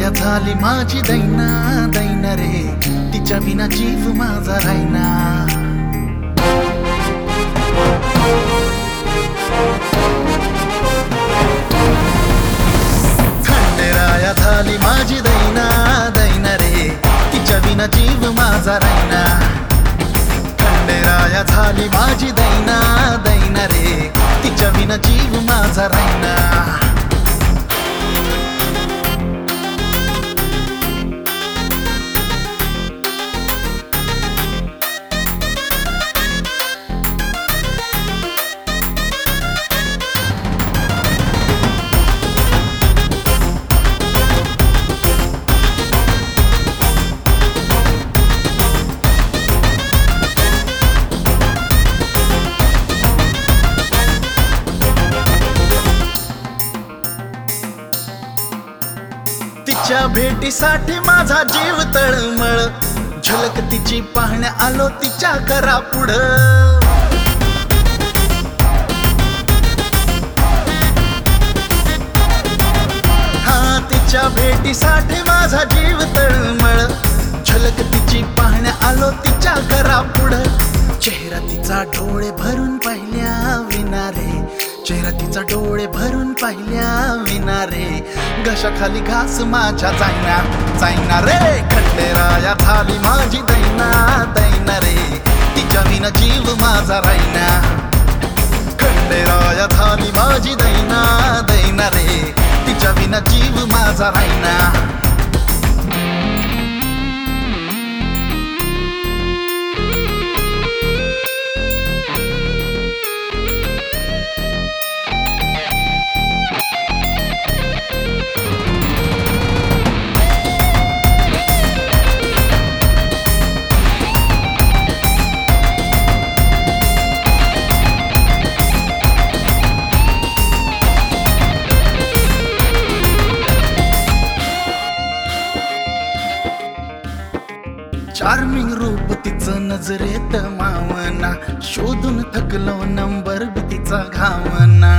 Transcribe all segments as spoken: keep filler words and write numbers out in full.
खंडेराया झाली माझी दैना दैना रे, तिच्या विना जीव माझा राहिना. खंडेराया झाली माझी दैना दैना रे, तिच्या विना जीव माझा राहिना. खंडेराया झाली माझी दैना दैना रे, तिच्या विना जीव माझा राहिना. तिच्या भेटीसाठी माझा जीव तळमळ, झलक तिची पाहण्या आलो तिच्या करा पुढं. हा तिच्या भेटीसाठी माझा जीव तळमळ, झलक तिची पाहण्या आलो तिच्या करा पुढं. चेहरा तिचा डोळे भरून पाहिल्या विना रे, चेहरा तिचा डोळे भरून पाहिल्या विना रे, घशाखाली घास माझ्या जायना जायना रे. खंडेराया झाली माझी दैना दैना रे, तिच्या विना जीव माझा राहिना. खंडेराया झाली माझी दैना दैना रे, तिच्या विना जीव माझा राहिना. चार्मिंग रूप तिचं नजरेत मावना, शोधून थकलो नंबर बी तिचा घावना.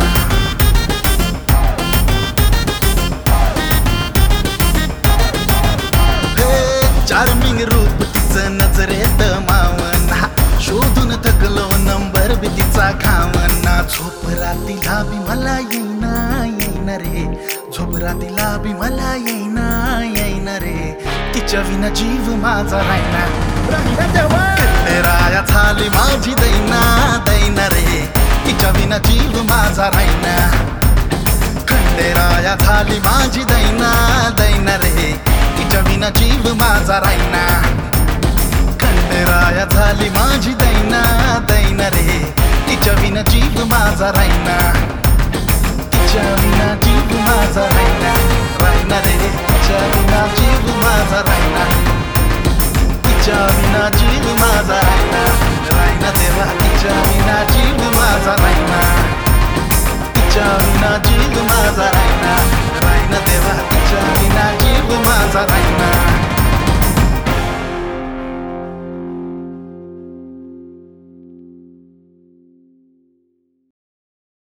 हे चार्मिंग रूप तिचं नजरेत मावना, शोधून थकलो नंबर बी तिचा घावना. झोप रातीला बी मला येईना येईना रे, झोप रातीला बी मला येईना येईना रे, तिच्या विना जीव माझा राहिना. खंडेराया झाली माझी दैना दैना रे, तिच्या विना जीव माझा राहिना. खंडेराया झाली माझी दैना दैना रे, तिच्या विना जीव माझा राहिना. खंडेराया झाली माझी दैना दैना रे, तिच्या विना जीव माझा राहिना. तिच्या विना जीव माझा राहिना राहिना रे, तिच्या विना जीव माझा राहिना. तिच्या विना जीव माझा राहिना राहिना देवा, तिच्या विना जीव माझा राहिना. तिच्या विना जीव माझा राहिना राहिना देवा, तिच्या विना जीव माझा राहिना.